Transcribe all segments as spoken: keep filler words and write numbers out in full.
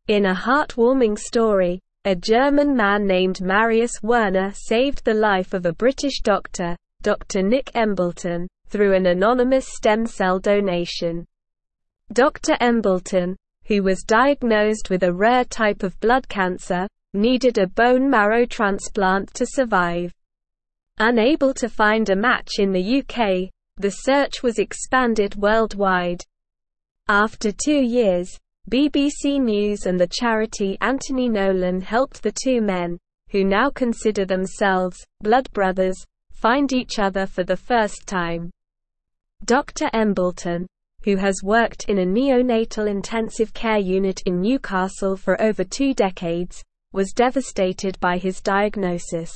In a heartwarming story, a German man named Marius Werner saved the life of a British doctor, Doctor Nick Embleton, through an anonymous stem cell donation. Doctor Embleton, who was diagnosed with a rare type of blood cancer, needed a bone marrow transplant to survive. Unable to find a match in the U K, the search was expanded worldwide. After two years, B B C News and the charity Anthony Nolan helped the two men, who now consider themselves blood brothers, find each other for the first time. Doctor Embleton, who has worked in a neonatal intensive care unit in Newcastle for over two decades, was devastated by his diagnosis.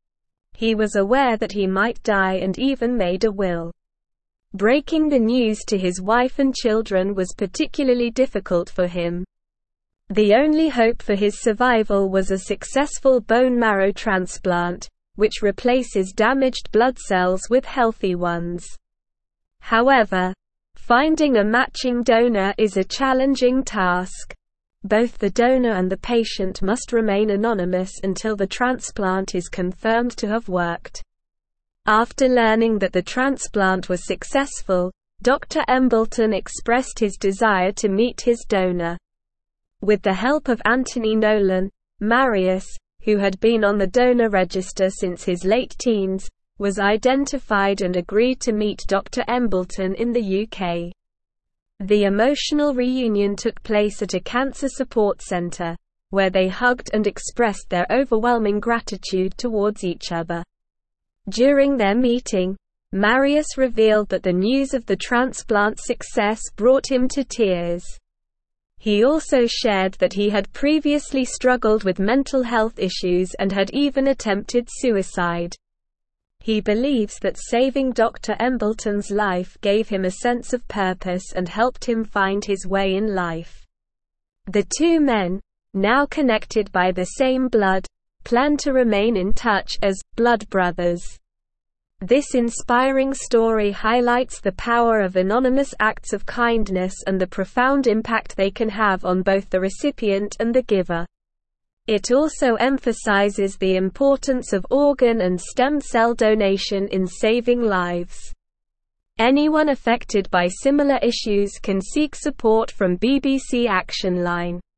He was aware that he might die and even made a will. Breaking the news to his wife and children was particularly difficult for him. The only hope for his survival was a successful bone marrow transplant, which replaces damaged blood cells with healthy ones. However, finding a matching donor is a challenging task. Both the donor and the patient must remain anonymous until the transplant is confirmed to have worked. After learning that the transplant was successful, Doctor Embleton expressed his desire to meet his donor. With the help of Anthony Nolan, Marius, who had been on the donor register since his late teens, was identified and agreed to meet Doctor Embleton in the U K. The emotional reunion took place at a cancer support centre, where they hugged and expressed their overwhelming gratitude towards each other. During their meeting, Marius revealed that the news of the transplant's success brought him to tears. He also shared that he had previously struggled with mental health issues and had even attempted suicide. He believes that saving Doctor Embleton's life gave him a sense of purpose and helped him find his way in life. The two men, now connected by the same blood, plan to remain in touch as blood brothers. This inspiring story highlights the power of anonymous acts of kindness and the profound impact they can have on both the recipient and the giver. It also emphasizes the importance of organ and stem cell donation in saving lives. Anyone affected by similar issues can seek support from B B C Action Line.